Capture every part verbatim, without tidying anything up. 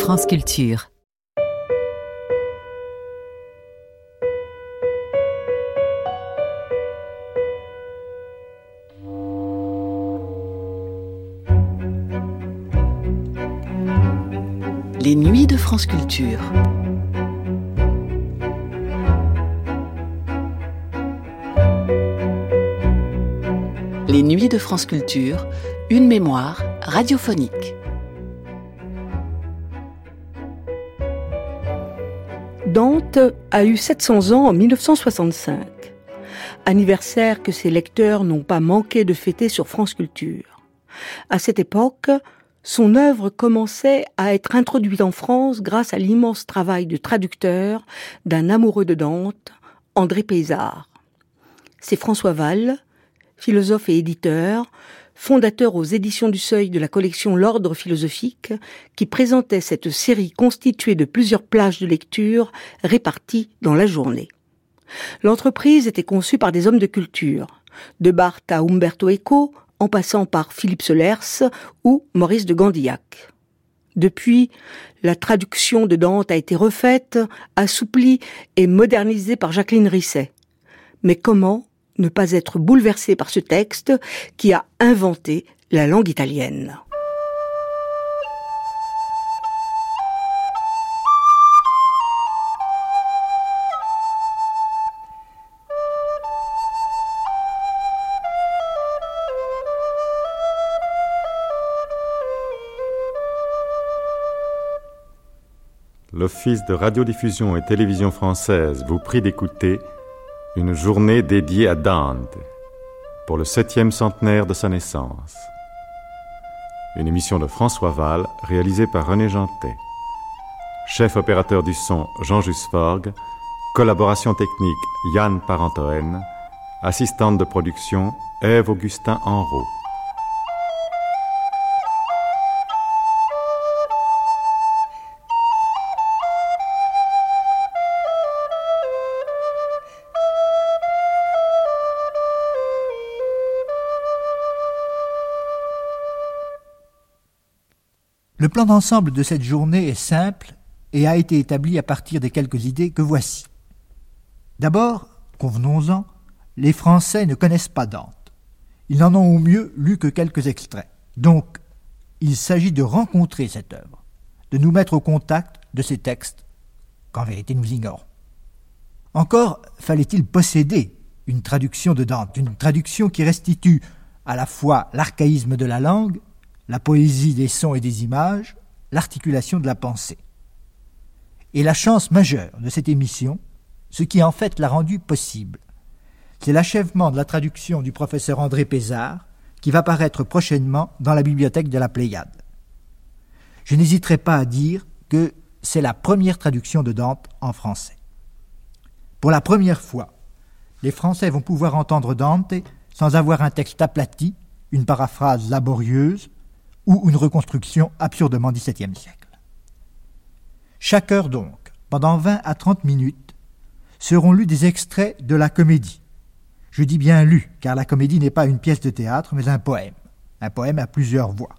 France Culture. Les nuits de France Culture. Les nuits de France Culture, une mémoire radiophonique. Dante a eu sept cents ans en mille neuf cent soixante-cinq. Anniversaire que ses lecteurs n'ont pas manqué de fêter sur France Culture. À cette époque, son œuvre commençait à être introduite en France grâce à l'immense travail de traducteur d'un amoureux de Dante, André Pézard. C'est François Valle, philosophe et éditeur, fondateur aux éditions du Seuil de la collection L'Ordre philosophique, qui présentait cette série constituée de plusieurs plages de lecture réparties dans la journée. L'entreprise était conçue par des hommes de culture, de Barthes à Umberto Eco, en passant par Philippe Solers ou Maurice de Gandillac. Depuis, la traduction de Dante a été refaite, assouplie et modernisée par Jacqueline Risset. Mais comment ne pas être bouleversé par ce texte qui a inventé la langue italienne? L'Office de radiodiffusion et télévision française vous prie d'écouter une journée dédiée à Dante, pour le septième centenaire de sa naissance. Une émission de François Valle, réalisée par René Jantet. Chef opérateur du son, Jean-Just Forgue. Collaboration technique, Yann Parentoen. Assistante de production, Ève-Augustin Henrault. Le plan d'ensemble de cette journée est simple et a été établi à partir des quelques idées que voici. D'abord, convenons-en, les Français ne connaissent pas Dante. Ils n'en ont au mieux lu que quelques extraits. Donc, il s'agit de rencontrer cette œuvre, de nous mettre au contact de ces textes qu'en vérité nous ignorons. Encore fallait-il posséder une traduction de Dante, une traduction qui restitue à la fois l'archaïsme de la langue, la poésie des sons et des images, l'articulation de la pensée. Et la chance majeure de cette émission, ce qui en fait l'a rendue possible, c'est l'achèvement de la traduction du professeur André Pézard, qui va paraître prochainement dans la bibliothèque de la Pléiade. Je n'hésiterai pas à dire que c'est la première traduction de Dante en français. Pour la première fois, les Français vont pouvoir entendre Dante sans avoir un texte aplati, une paraphrase laborieuse, ou une reconstruction absurdement dix-septième siècle. Chaque heure donc, pendant vingt à trente minutes, seront lus des extraits de la comédie. Je dis bien lus, car la comédie n'est pas une pièce de théâtre, mais un poème. Un poème à plusieurs voix.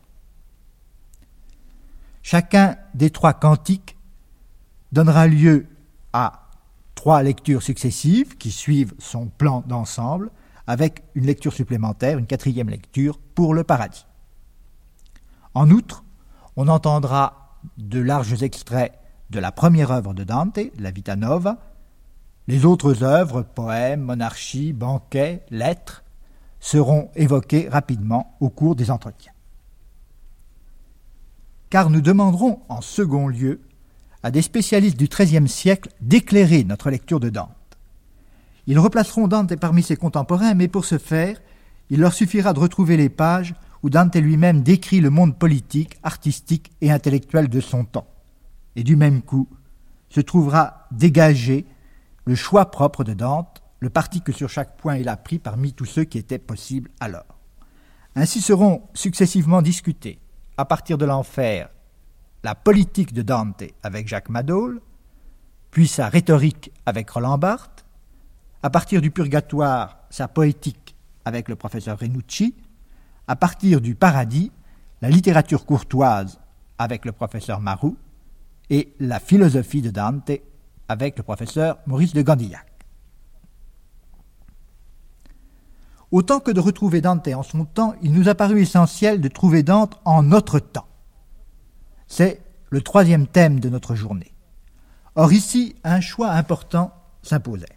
Chacun des trois cantiques donnera lieu à trois lectures successives qui suivent son plan d'ensemble, avec une lecture supplémentaire, une quatrième lecture pour le paradis. En outre, on entendra de larges extraits de la première œuvre de Dante, la Vita Nova. Les autres œuvres, poèmes, monarchies, banquets, lettres, seront évoquées rapidement au cours des entretiens. Car nous demanderons en second lieu à des spécialistes du treizième siècle d'éclairer notre lecture de Dante. Ils replaceront Dante parmi ses contemporains, mais pour ce faire, il leur suffira de retrouver les pages où Dante lui-même décrit le monde politique, artistique et intellectuel de son temps. Et du même coup, se trouvera dégagé le choix propre de Dante, le parti que sur chaque point il a pris parmi tous ceux qui étaient possibles alors. Ainsi seront successivement discutés, à partir de l'enfer, la politique de Dante avec Jacques Madol, puis sa rhétorique avec Roland Barthes, à partir du purgatoire, sa poétique avec le professeur Renucci, à partir du paradis, la littérature courtoise avec le professeur Marou, et la philosophie de Dante avec le professeur Maurice de Gandillac. Autant que de retrouver Dante en son temps, il nous a paru essentiel de trouver Dante en notre temps. C'est le troisième thème de notre journée. Or ici, un choix important s'imposait.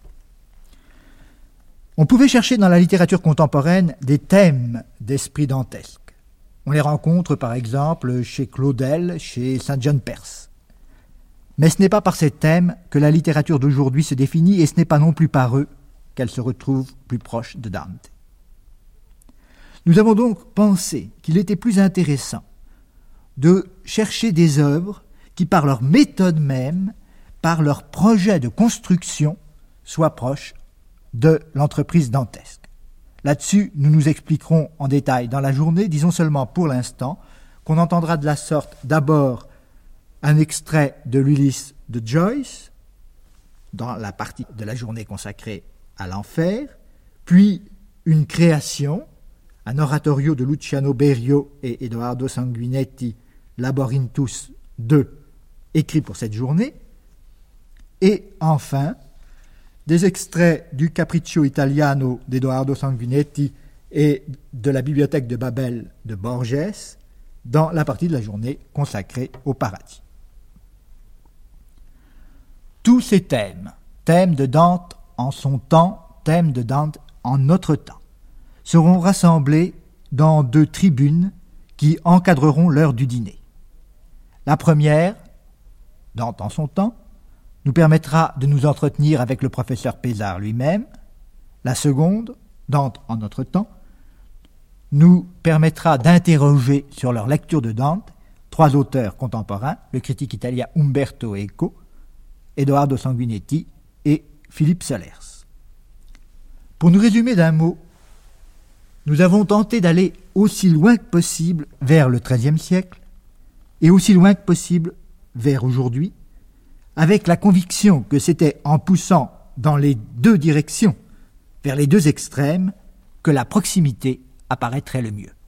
On pouvait chercher dans la littérature contemporaine des thèmes d'esprit dantesque. On les rencontre par exemple chez Claudel, chez Saint-John Perse. Mais ce n'est pas par ces thèmes que la littérature d'aujourd'hui se définit et ce n'est pas non plus par eux qu'elle se retrouve plus proche de Dante. Nous avons donc pensé qu'il était plus intéressant de chercher des œuvres qui, par leur méthode même, par leur projet de construction, soient proches de l'entreprise dantesque. Là-dessus, nous nous expliquerons en détail dans la journée, disons seulement pour l'instant, qu'on entendra de la sorte d'abord un extrait de l'Ulysse de Joyce, dans la partie de la journée consacrée à l'enfer, puis une création, un oratorio de Luciano Berio et Edoardo Sanguinetti, Laborinthus deux, écrit pour cette journée, et enfin, des extraits du Capriccio Italiano d'Edoardo Sanguinetti et de la Bibliothèque de Babel de Borges, dans la partie de la journée consacrée au paradis. Tous ces thèmes, thèmes de Dante en son temps, thèmes de Dante en notre temps, seront rassemblés dans deux tribunes qui encadreront l'heure du dîner. La première, Dante en son temps, nous permettra de nous entretenir avec le professeur Pézard lui-même. La seconde, Dante en notre temps, nous permettra d'interroger sur leur lecture de Dante trois auteurs contemporains, le critique italien Umberto Eco, Edoardo Sanguinetti et Philippe Solers. Pour nous résumer d'un mot, nous avons tenté d'aller aussi loin que possible vers le treizième siècle et aussi loin que possible vers aujourd'hui, avec la conviction que c'était en poussant dans les deux directions, vers les deux extrêmes, que la proximité apparaîtrait le mieux.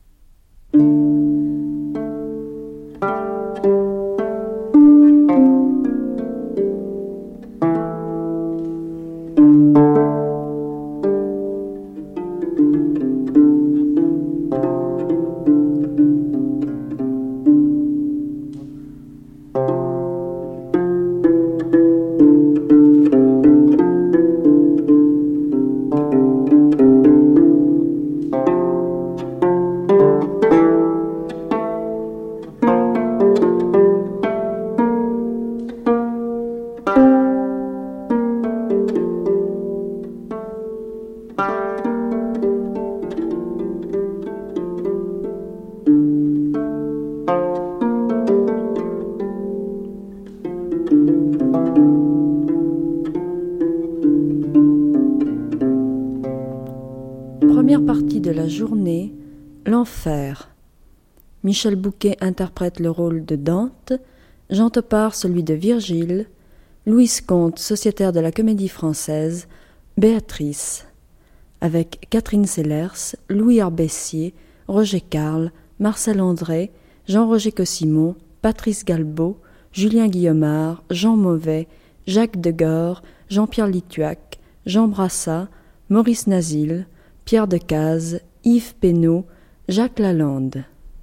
Première partie de la journée, l'enfer. Michel Bouquet interprète le rôle de Dante, Jean Topard celui de Virgile, Louise Comte, sociétaire de la Comédie Française, Béatrice, avec Catherine Sellers, Louis Arbessier, Roger Carle, Marcel André, Jean-Roger Cossimon, Patrice Galbaud, Julien Guillaumard, Jean Mauvais, Jacques Degore, Jean-Pierre Lituac, Jean Brassat, Maurice Nazil, Pierre Decaze, Yves Pénaud, Jacques Lalande.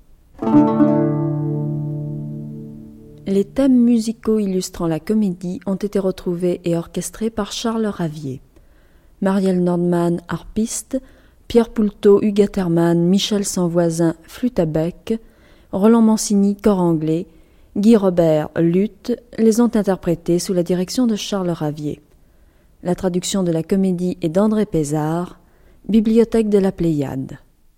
Les thèmes musicaux illustrant la comédie ont été retrouvés et orchestrés par Charles Ravier. Marielle Nordman, harpiste, Pierre Poulteau, Hugues Hermann, Michel Sanvoisin, flûte à bec, Roland Mancini, cor anglais, Guy Robert, luth, les ont interprétés sous la direction de Charles Ravier. La traduction de la comédie est d'André Pézard, Bibliothèque de la Pléiade.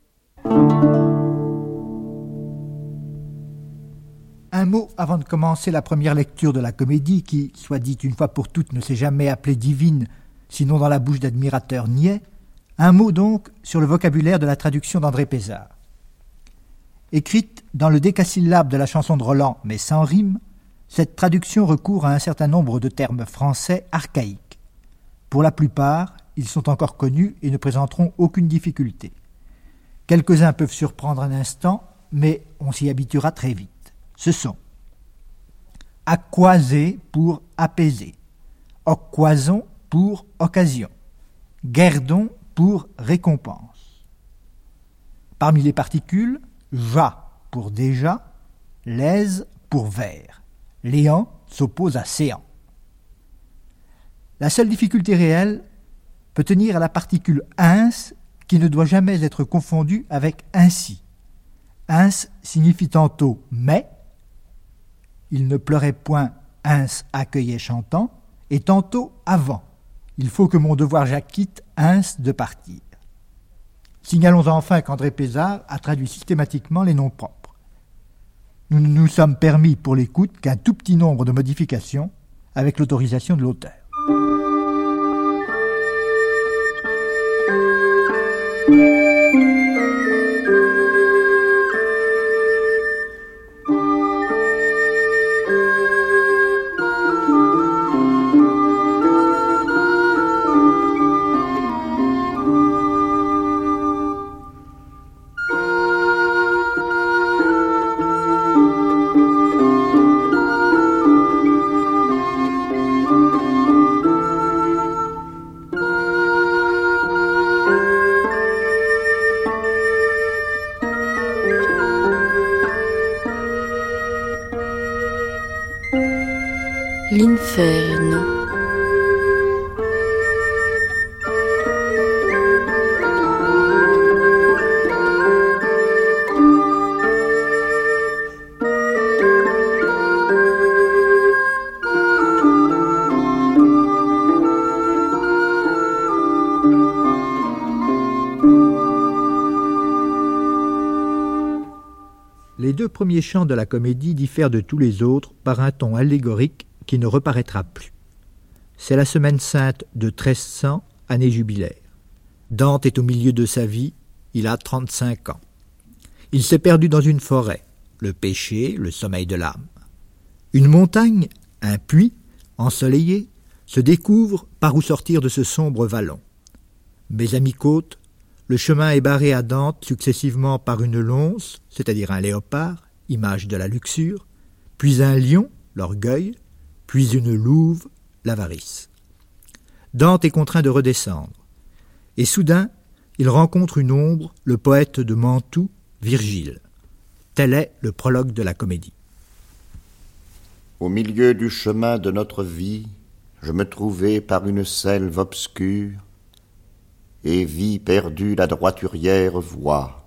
Un mot avant de commencer la première lecture de la comédie qui, soit dit une fois pour toutes, ne s'est jamais appelée divine, sinon dans la bouche d'admirateurs niais. Un mot donc sur le vocabulaire de la traduction d'André Pézard. Écrite dans le décasyllabe de la chanson de Roland, mais sans rime, cette traduction recourt à un certain nombre de termes français archaïques. Pour la plupart, ils sont encore connus et ne présenteront aucune difficulté. Quelques-uns peuvent surprendre un instant, mais on s'y habituera très vite. Ce sont Acquaser pour apaiser. Ocquason pour occasion. Guerdon pour récompense. Parmi les particules, ja pour déjà, l'aise pour vers. Léant s'oppose à séant. La seule difficulté réelle peut tenir à la particule ins qui ne doit jamais être confondue avec ainsi. Ins signifie tantôt mais, il ne pleurait point, ins accueillait chantant, et tantôt avant. Il faut que mon devoir j'acquitte, ins de partir. Signalons enfin qu'André Pézard a traduit systématiquement les noms propres. Nous ne nous sommes permis pour l'écoute qu'un tout petit nombre de modifications avec l'autorisation de l'auteur. L'inferno. Les deux premiers chants de la comédie diffèrent de tous les autres par un ton allégorique qui ne reparaîtra plus. C'est la semaine sainte de treize cents, année jubilaire. Dante est au milieu de sa vie, il a trente-cinq ans. Il s'est perdu dans une forêt, le péché, le sommeil de l'âme. Une montagne, un puits, ensoleillé, se découvre par où sortir de ce sombre vallon. Mais à mi-côte, le chemin est barré à Dante successivement par une lonce, c'est-à-dire un léopard, image de la luxure, puis un lion, l'orgueil, puis une louve, l'avarice. Dante est contraint de redescendre. Et soudain, il rencontre une ombre, le poète de Mantoue, Virgile. Tel est le prologue de la comédie. Au milieu du chemin de notre vie, je me trouvai par une selve obscure et vis perdue la droiturière voie.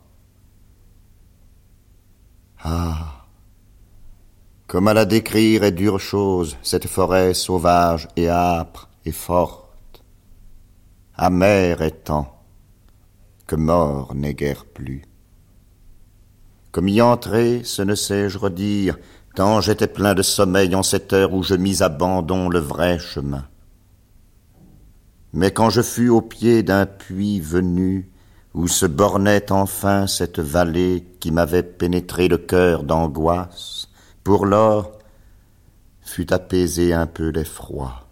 Ah! Comme à la décrire est dure chose, cette forêt sauvage et âpre et forte, amère étant, que mort n'est guère plus. Comme y entrer, ce ne sais-je redire, tant j'étais plein de sommeil en cette heure où je mis à abandon le vrai chemin. Mais quand je fus au pied d'un puits venu, où se bornait enfin cette vallée qui m'avait pénétré le cœur d'angoisse, pour lors fut apaisé un peu l'effroi.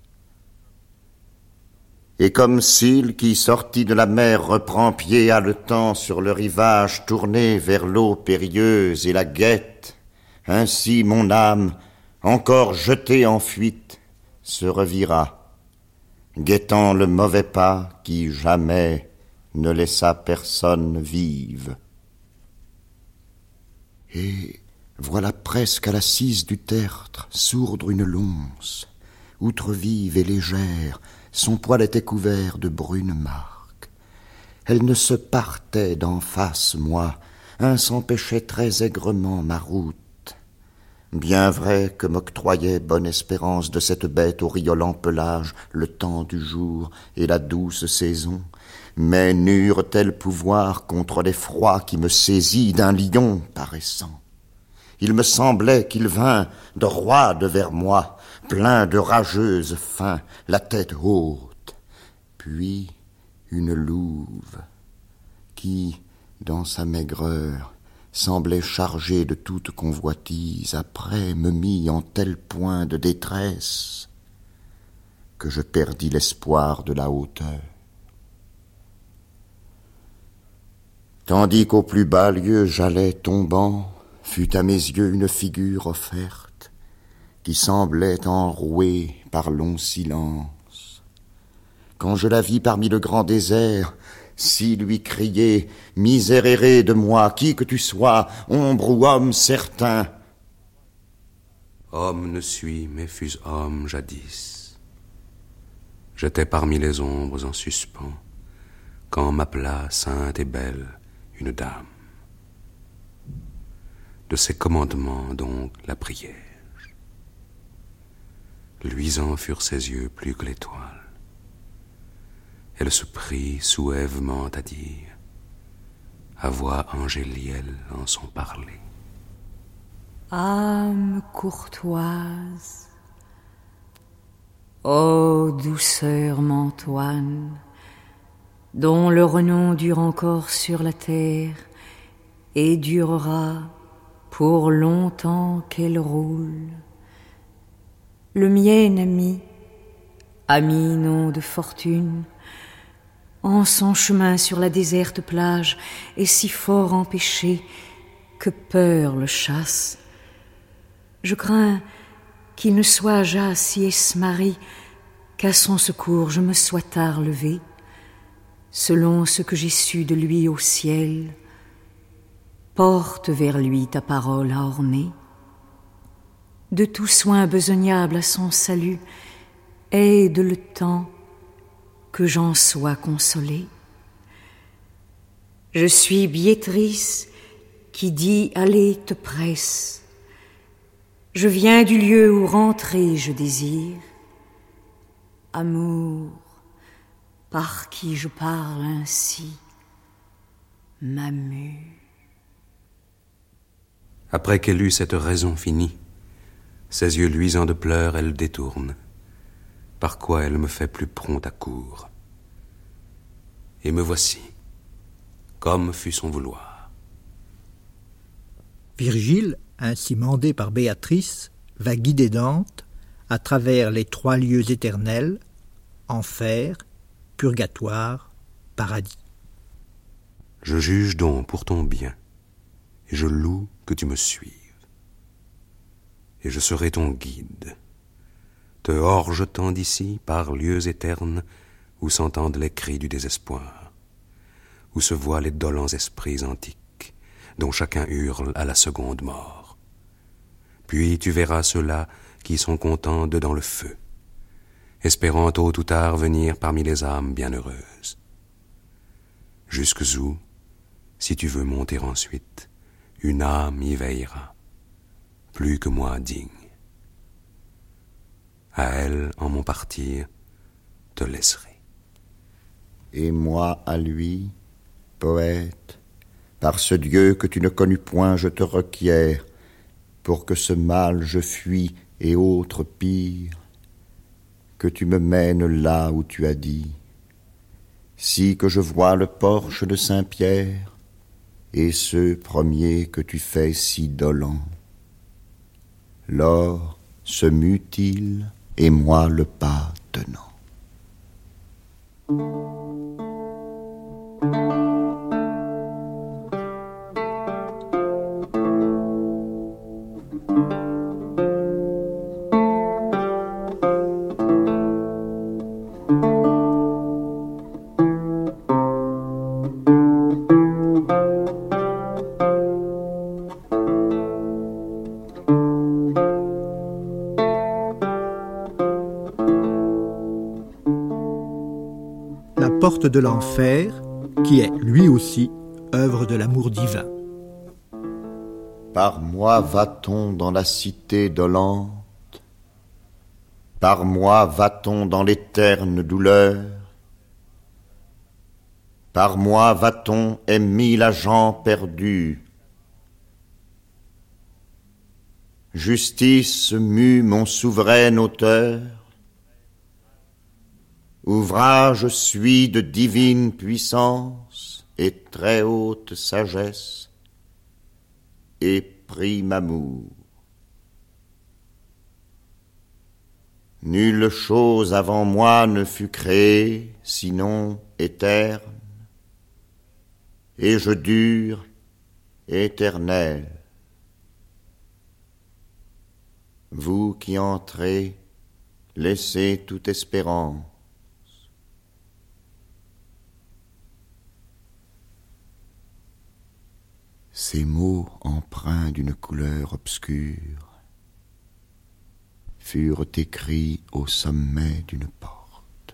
Et comme s'il qui sortit de la mer reprend pied haletant sur le rivage tourné vers l'eau périlleuse et la guette, ainsi mon âme, encore jetée en fuite, se revira, guettant le mauvais pas qui jamais ne laissa personne vive. Et voilà presque à l'assise du tertre sourdre une lonce, outre vive et légère, son poil était couvert de brunes marques. Elle ne se partait d'en face moi, un s'empêchait très aigrement ma route. Bien vrai que m'octroyait bonne espérance de cette bête au riolant pelage le temps du jour et la douce saison, mais n'eurent-elles pouvoir contre l'effroi qui me saisit d'un lion paraissant. Il me semblait qu'il vint de roide vers moi, plein de rageuse faim, la tête haute, puis une louve qui, dans sa maigreur, semblait chargée de toute convoitise, après me mit en tel point de détresse que je perdis l'espoir de la hauteur. Tandis qu'au plus bas lieu j'allais tombant, fut à mes yeux une figure offerte, qui semblait enrouée par long silence. Quand je la vis parmi le grand désert, si lui crier « Miséréré de moi, qui que tu sois, ombre ou homme certain !» Homme ne suis, mais fus homme jadis. J'étais parmi les ombres en suspens, quand m'appela sainte et belle une dame. De ses commandements donc la priai-je. Luisants furent ses yeux plus que l'étoile. Elle se prit souèvement à dire, à voix angélielle en son parler. Âme courtoise, ô douceur mantoine, dont le renom dure encore sur la terre et durera pour longtemps qu'elle roule. Le mien ami, ami nom de fortune, en son chemin sur la déserte plage est si fort empêché que peur le chasse. Je crains qu'il ne soit jas si esmarri qu'à son secours je me sois tard levé, selon ce que j'ai su de lui au ciel. Porte vers lui ta parole à orner. De tout soin besognable à son salut, aide le temps que j'en sois consolé. Je suis Biétrice qui dit aller te presse. Je viens du lieu où rentrer je désire. Amour, par qui je parle ainsi, m'amuse. Après qu'elle eut cette raison finie, ses yeux luisants de pleurs elle détourne, par quoi elle me fait plus prompt à court. Et me voici, comme fut son vouloir. Virgile, ainsi mandé par Béatrice, va guider Dante à travers les trois lieux éternels, enfer, purgatoire, paradis. Je juge donc pour ton bien, et je loue que tu me suives. Et je serai ton guide, te hors-jetant d'ici par lieux éternes où s'entendent les cris du désespoir, où se voient les dolents esprits antiques, dont chacun hurle à la seconde mort. Puis tu verras ceux-là qui sont contents dedans le feu, espérant tôt ou tard venir parmi les âmes bienheureuses. Jusques où, si tu veux monter ensuite, une âme y veillera, plus que moi digne. À elle, en mon partir, te laisserai. Et moi à lui, poète, par ce Dieu que tu ne connus point, je te requiers, pour que ce mal je fuis et autre pire, que tu me mènes là où tu as dit, si que je vois le porche de Saint-Pierre, et ceux premiers que tu fais si dolents. L'or se mutile, et moi le pas tenant. Porte de l'enfer, qui est, lui aussi, œuvre de l'amour divin. Par moi va-t-on dans la cité dolente, par moi va-t-on dans l'éterne douleur, par moi va-t-on et mille agents perdus. Justice mue mon souverain auteur, ouvrage suis de divine puissance et très haute sagesse et prime amour. Nulle chose avant moi ne fut créée, sinon éterne, et je dure éternel. vous qui entrez, laissez toute espérance. Ces mots empreints d'une couleur obscure furent écrits au sommet d'une porte.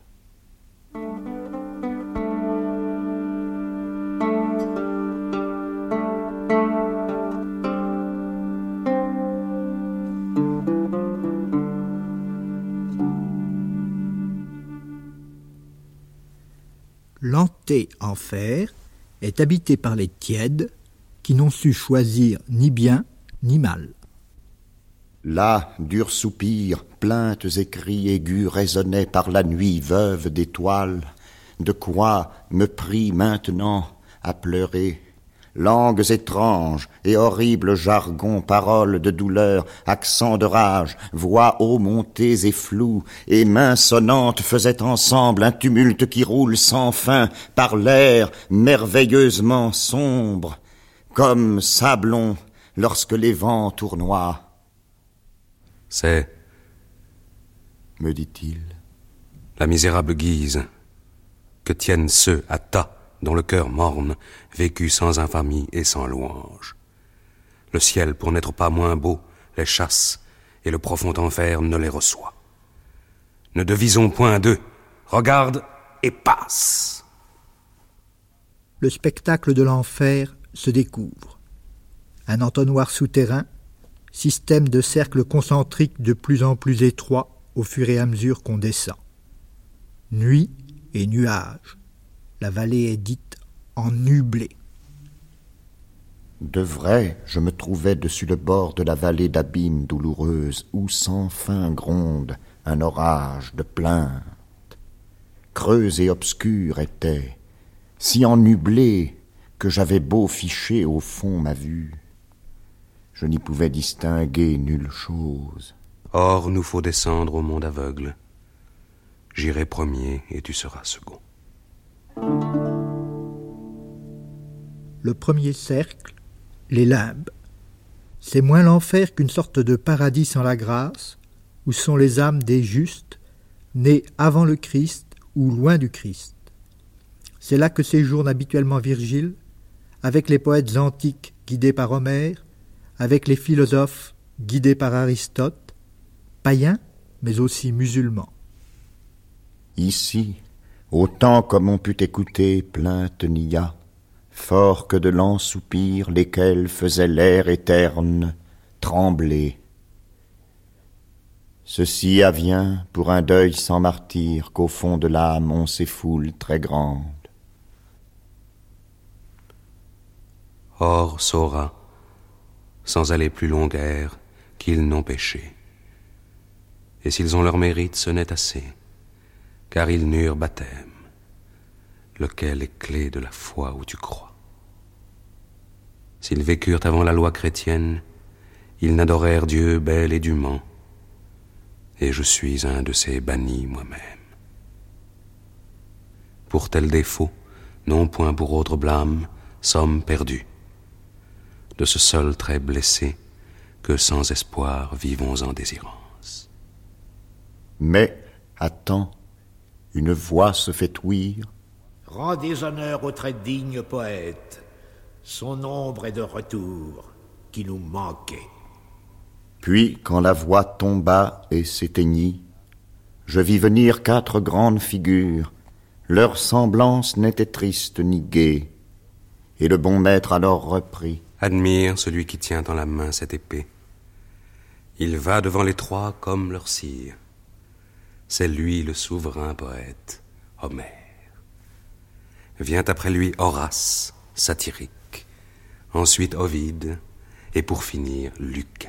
L'anté-enfer est habité par les tièdes qui n'ont su choisir ni bien ni mal. Là, durs soupirs, plaintes et cris aigus résonnaient par la nuit veuve d'étoiles. De quoi me prie maintenant à pleurer? Langues étranges et horribles jargons, paroles de douleur, accents de rage, voix haut montées et floues, et mains sonnantes faisaient ensemble un tumulte qui roule sans fin par l'air merveilleusement sombre, comme sablon lorsque les vents tournoient. C'est, me dit-il, la misérable guise que tiennent ceux à tas dont le cœur morne, vécu sans infamie et sans louange. Le ciel, pour n'être pas moins beau, les chasse, et le profond enfer ne les reçoit. Ne devisons point d'eux, regarde et passe. Le spectacle de l'enfer se découvre. Un entonnoir souterrain, système de cercles concentriques de plus en plus étroits au fur et à mesure qu'on descend. Nuit et nuages. La vallée est dite ennublée. De vrai, je me trouvais dessus le bord de la vallée d'abîme douloureuse, où sans fin gronde un orage de plaintes. Creuse et obscure était, si ennublée que j'avais beau ficher au fond ma vue. Je n'y pouvais distinguer nulle chose. Or, nous faut descendre au monde aveugle. J'irai premier et tu seras second. Le premier cercle, les limbes. C'est moins l'enfer qu'une sorte de paradis sans la grâce, où sont les âmes des justes, nées avant le Christ ou loin du Christ. C'est là que séjourne habituellement Virgile, avec les poètes antiques guidés par Homère, avec les philosophes guidés par Aristote, païens, mais aussi musulmans. Ici, autant comme on put écouter plainte n'y a, fort que de lents soupirs, lesquels faisaient l'air éterne trembler. Ceci avvient pour un deuil sans martyr, qu'au fond de l'âme on s'effoule très grande. Or, Sora, sans aller plus long guère, qu'ils n'ont péché. Et s'ils ont leur mérite, ce n'est assez, car ils n'eurent baptême, lequel est clé de la foi où tu crois. S'ils vécurent avant la loi chrétienne, ils n'adorèrent Dieu bel et dûment, et je suis un de ces bannis moi-même. Pour tel défaut, non point pour autre blâme, sommes perdus. De ce seul trait blessé, que sans espoir vivons en désirance. Mais, attends, une voix se fait ouïr. Rendez honneur au très digne poète. Son ombre est de retour, qui nous manquait. Puis, quand la voix tomba et s'éteignit, je vis venir quatre grandes figures. Leur semblance n'était triste ni gaie. Et le bon maître alors reprit. Admire celui qui tient dans la main cette épée. Il va devant les trois comme leur sire. C'est lui le souverain poète, Homère. Vient après lui Horace, satirique. Ensuite Ovide, et pour finir Lucain.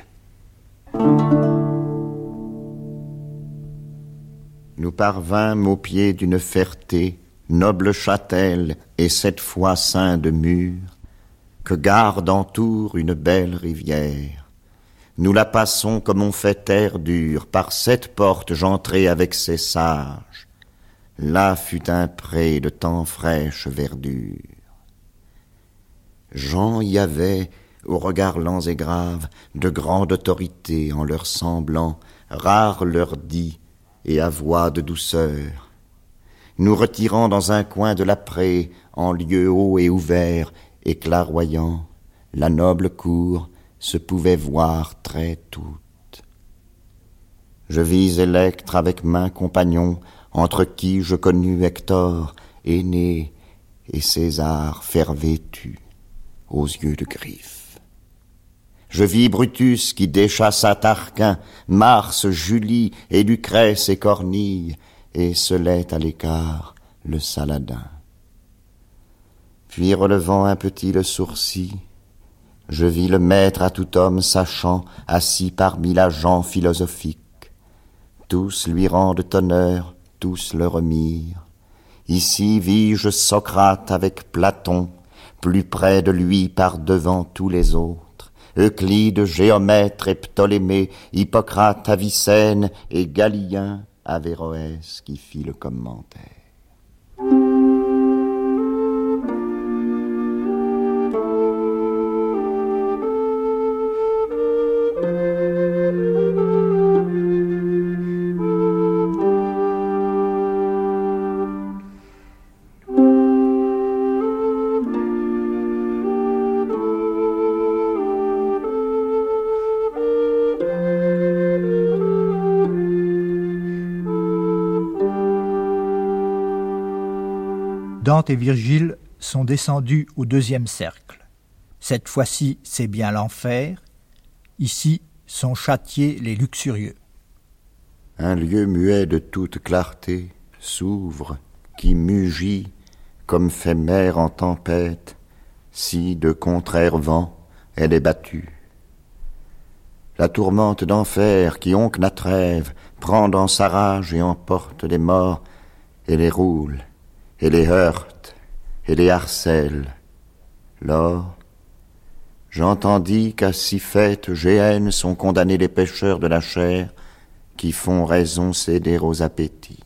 Nous parvînmes au pied d'une Ferté, noble châtel et cette fois ceint de murs, que garde entoure une belle rivière. Nous la passons comme on fait terre dure, par cette porte j'entrai avec ces sages. Là fut un pré de tant fraîche verdure. Jean y avait aux regards lents et graves, de grande autorité en leur semblant, rare leur dit, et à voix de douceur. Nous retirant dans un coin de la prée, en lieu haut et ouvert, et clairvoyant, la noble cour se pouvait voir très toute. Je vis Électre avec main compagnon, entre qui je connus Hector, aîné, et César fer vêtu, aux yeux de griffes. Je vis Brutus qui déchassa Tarquin, Mars, Julie et Lucrèce et Cornille, et selait à l'écart le Saladin. Puis relevant un petit le sourcil, je vis le maître à tout homme sachant, assis parmi la gent philosophique. Tous lui rendent honneur, tous le remirent. Ici vis-je Socrate avec Platon, plus près de lui par devant tous les autres, Euclide, Géomètre et Ptolémée, Hippocrate, Avicenne et Galien, Averroès qui fit le commentaire. Dante et Virgile sont descendus au deuxième cercle. Cette fois-ci, c'est bien l'enfer. Ici sont châtiés les luxurieux. Un lieu muet de toute clarté s'ouvre, qui mugit comme fait mer en tempête, si de contraire vent elle est battue. La tourmente d'enfer qui oncle la trêve prend dans sa rage et emporte les morts et les roule, et les heurte, et les harcèle. Lors, j'entendis qu'à si faite géhenne sont condamnés les pécheurs de la chair, qui font raison céder aux appétits.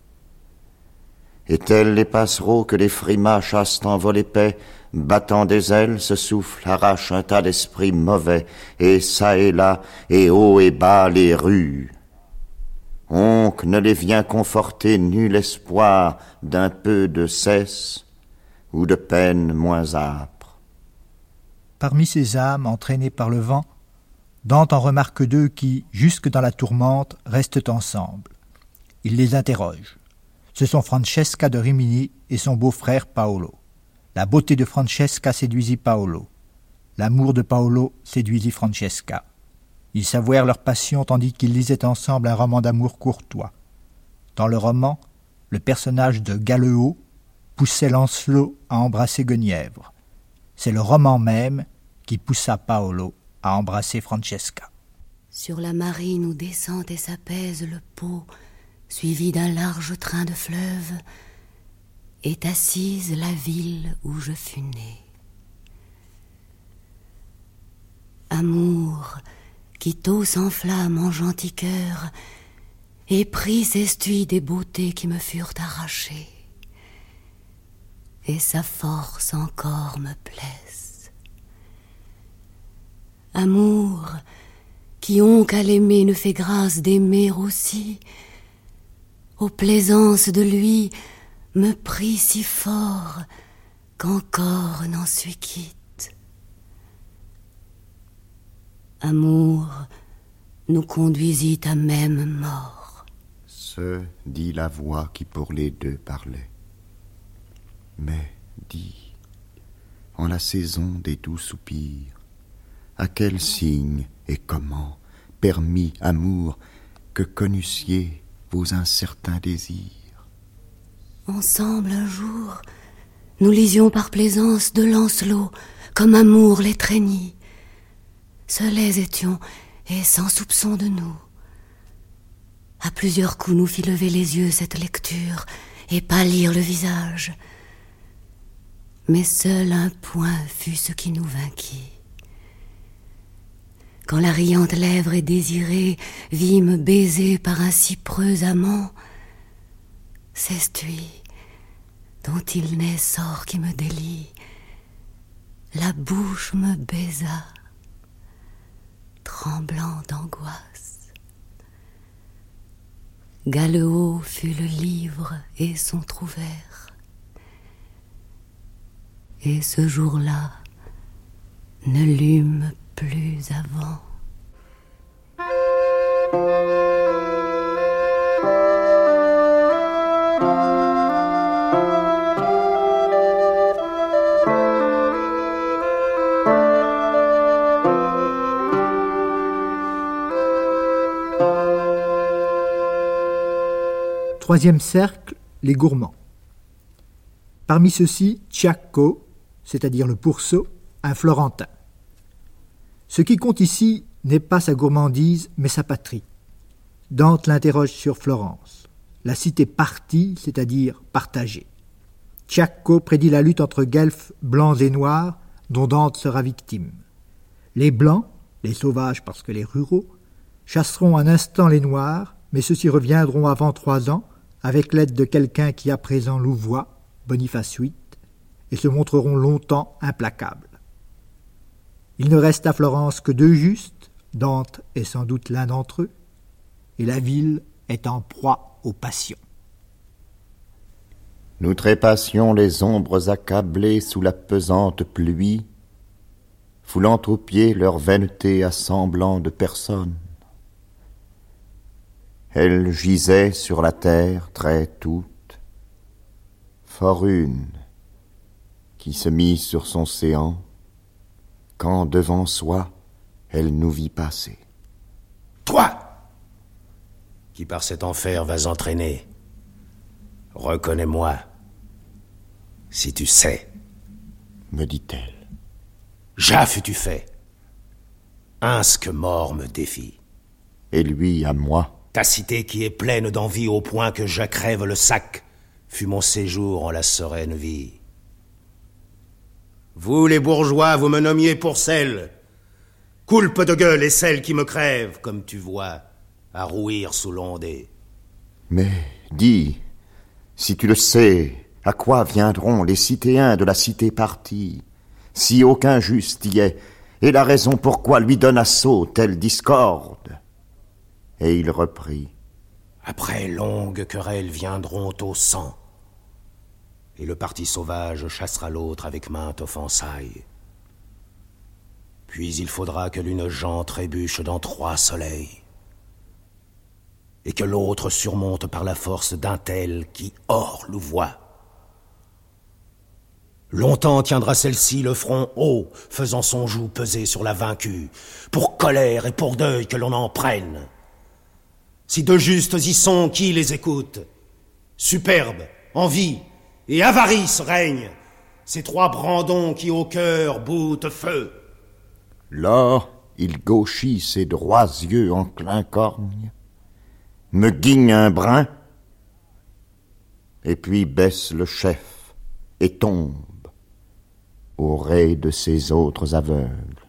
Et tels les passereaux que les frimas chassent en vol épais, battant des ailes, se soufflent, arrachent un tas d'esprits mauvais, et çà et là, et haut et bas les ruent. Onc ne les vient conforter nul espoir d'un peu de cesse ou de peine moins âpre. Parmi ces âmes entraînées par le vent, Dante en remarque deux qui, jusque dans la tourmente, restent ensemble. Il les interroge. Ce sont Francesca de Rimini et son beau-frère Paolo. La beauté de Francesca séduisit Paolo. L'amour de Paolo séduisit Francesca. Ils s'avouèrent leur passion tandis qu'ils lisaient ensemble un roman d'amour courtois. Dans le roman, le personnage de Galleo poussait Lancelot à embrasser Guenièvre. C'est le roman même qui poussa Paolo à embrasser Francesca. Sur la marine où descend et s'apaise le Pô, suivi d'un large train de fleuve, est assise la ville où je fus né. Amour, qui tôt s'enflamme en gentil cœur, et pris s'estuie des beautés qui me furent arrachées, et sa force encore me plaise. Amour, qui onc à l'aimer ne fait grâce d'aimer aussi, aux plaisances de lui me prit si fort qu'encore n'en suis quitte. Amour nous conduisit à même mort. Ce dit la voix qui pour les deux parlait. Mais dis, en la saison des doux soupirs, à quel signe et comment permis, amour, que connussiez vos incertains désirs? Ensemble un jour, nous lisions par plaisance de Lancelot, comme amour l'étreignit. Seuls étions, et sans soupçon de nous. À plusieurs coups nous fit lever les yeux cette lecture, et pâlir le visage. Mais seul un point fut ce qui nous vainquit. Quand la riante lèvre et désirée vîmes baiser par un si preux amant, c'estui, dont il n'est sort qui me délie, la bouche me baisa, tremblant d'angoisse. Galehaut fut le livre et son trouvère. Et ce jour-là ne l'eûmes plus avant. Troisième cercle, les gourmands. Parmi ceux-ci, Ciacco, c'est-à-dire le pourceau, un Florentin. Ce qui compte ici n'est pas sa gourmandise, mais sa patrie. Dante l'interroge sur Florence, la cité partie, c'est-à-dire partagée. Ciacco prédit la lutte entre guelfes blancs et noirs, dont Dante sera victime. Les blancs, les sauvages parce que les ruraux, chasseront un instant les noirs, mais ceux-ci reviendront avant trois ans, avec l'aide de quelqu'un qui à présent louvoie, Boniface huit, et se montreront longtemps implacables. Il ne reste à Florence que deux justes, Dante est sans doute l'un d'entre eux, et la ville est en proie aux passions. Nous trépassions les ombres accablées sous la pesante pluie, foulant aux pieds leur vaineté assemblant de personnes. Elle gisait sur la terre très toute, fort une, qui se mit sur son séant, quand devant soi elle nous vit passer. Toi, qui par cet enfer vas entraîner, reconnais-moi, si tu sais, me dit-elle. Ja fus-tu fait, ainsi que mort me défie. Et lui à moi. Ta cité qui est pleine d'envie au point que je crève le sac, fut mon séjour en la sereine vie. Vous les bourgeois, vous me nommiez pour celle, coulpe de gueule est celle qui me crève, comme tu vois, à rouir sous l'ondée. Mais dis, si tu le sais, à quoi viendront les citéens de la cité partie, si aucun juste y est, et la raison pourquoi lui donne assaut telle discorde? Et il reprit. Après longues querelles viendront au sang, et le parti sauvage chassera l'autre avec mainte offensaille. Puis il faudra que l'une gent trébuche dans trois soleils, et que l'autre surmonte par la force d'un tel qui hors louvoie. Longtemps tiendra celle-ci le front haut, faisant son joug peser sur la vaincue, pour colère et pour deuil que l'on en prenne. Si de justes y sont, qui les écoute? Superbe, envie et avarice règnent, ces trois brandons qui au cœur boutent feu. Là, il gauchit ses droits yeux en clincorne, me guigne un brin, et puis baisse le chef et tombe au rais de ses autres aveugles.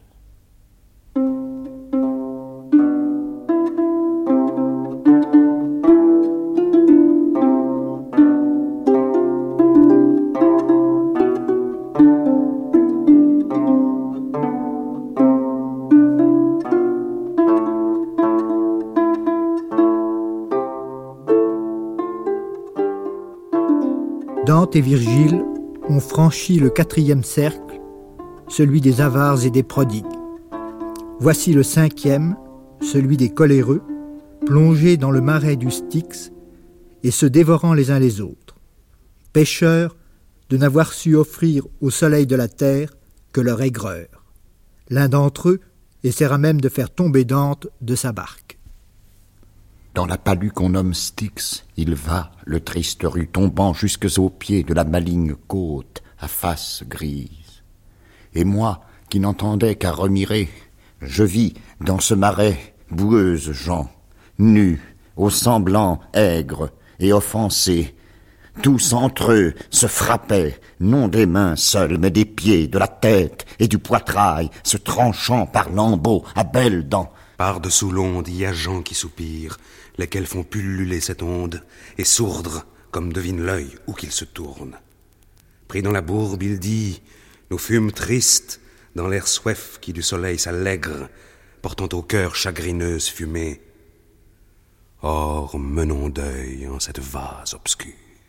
Dante et Virgile ont franchi le quatrième cercle, celui des avares et des prodigues. Voici le cinquième, celui des coléreux, plongés dans le marais du Styx et se dévorant les uns les autres, pécheurs de n'avoir su offrir au soleil de la terre que leur aigreur. L'un d'entre eux essaiera même de faire tomber Dante de sa barque. Dans la palue qu'on nomme Styx, il va, le triste rue, tombant jusques aux pieds de la maligne côte à face grise. Et moi, qui n'entendais qu'à remirer, je vis dans ce marais boueuses gens, nus, au semblant aigre et offensés. Tous entre eux se frappaient, non des mains seules, mais des pieds, de la tête et du poitrail, se tranchant par lambeaux à belles dents. Par-dessous l'onde, il y a gens qui soupirent, lesquels font pulluler cette onde, et sourdre, comme devine l'œil où qu'il se tourne. Pris dans la bourbe, il dit Nous fûmes tristes dans l'air soif qui du soleil s'allègre, portant au cœur chagrineuse fumée. Or, menons deuil en cette vase obscure.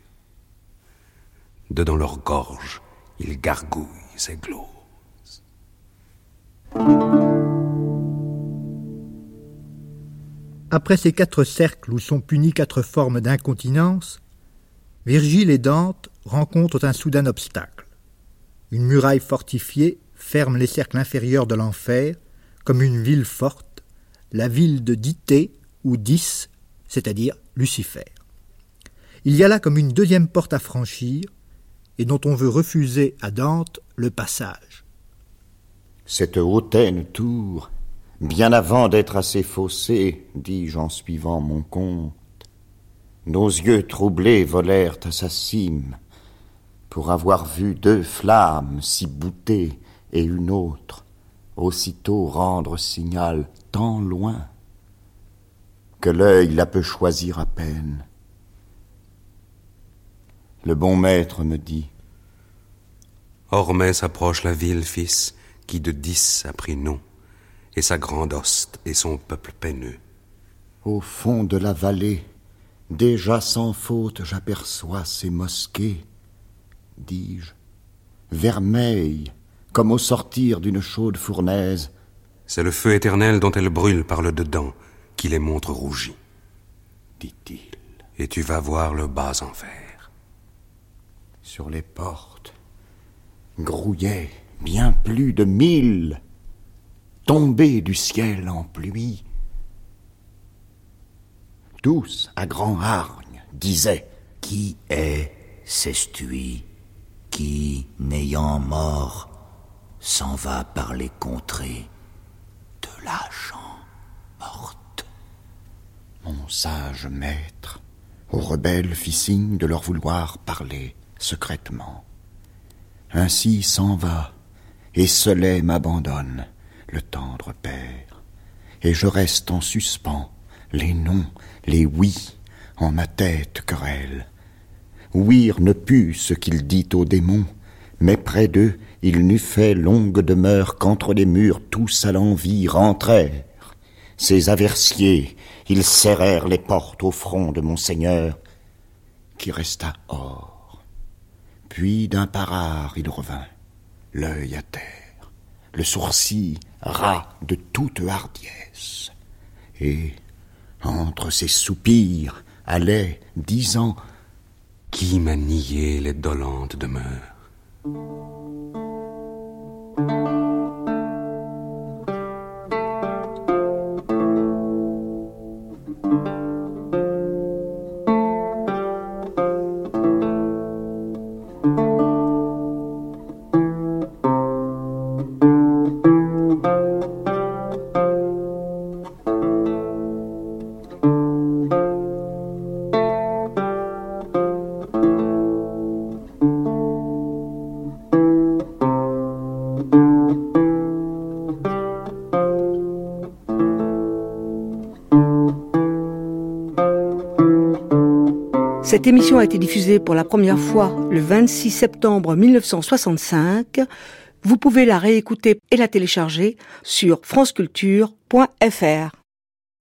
Dedans leur gorge, ils gargouillent et glosent. Après ces quatre cercles où sont punies quatre formes d'incontinence, Virgile et Dante rencontrent un soudain obstacle. Une muraille fortifiée ferme les cercles inférieurs de l'enfer, comme une ville forte, la ville de Dithée ou Dis, c'est-à-dire Lucifer. Il y a là comme une deuxième porte à franchir, et dont on veut refuser à Dante le passage. Cette hautaine tour, bien avant d'être assez faussée, dis-je en suivant mon compte, nos yeux troublés volèrent à sa cime, pour avoir vu deux flammes s'y bouter et une autre, aussitôt rendre signal tant loin, que l'œil la peut choisir à peine. Le bon maître me dit: Ormais s'approche la ville, fils, qui de Dis a pris nom, et sa grande hoste et son peuple peineux. Au fond de la vallée, déjà sans faute j'aperçois ces mosquées, dis-je, vermeilles, comme au sortir d'une chaude fournaise. C'est le feu éternel dont elles brûlent par le dedans qui les montre rougies, dit-il. Et tu vas voir le bas enfer. Sur les portes grouillaient bien plus de mille, tombés du ciel en pluie. Tous, à grand hargne, disaient: Qui est s'estui, qui, n'ayant mort, s'en va par les contrées de la champ morte. Mon sage maître aux rebelles fit signe de leur vouloir parler secrètement. Ainsi s'en va, et seul m'abandonne le tendre père, et je reste en suspens, les noms, les oui, en ma tête querelle. Ouïr ne put ce qu'il dit aux démons, mais près d'eux il n'eût fait longue demeure qu'entre les murs tous à l'envie rentrèrent. Ces aversiers, ils serrèrent les portes au front de mon seigneur, qui resta hors. Puis d'un pas rare il revint, l'œil à terre, le sourcil ras de toute hardiesse, et, entre ses soupirs, allait, disant: Qui m'a nié les dolentes demeures? Cette émission a été diffusée pour la première fois le vingt-six septembre mille neuf cent soixante-cinq. Vous pouvez la réécouter et la télécharger sur franceculture point f r.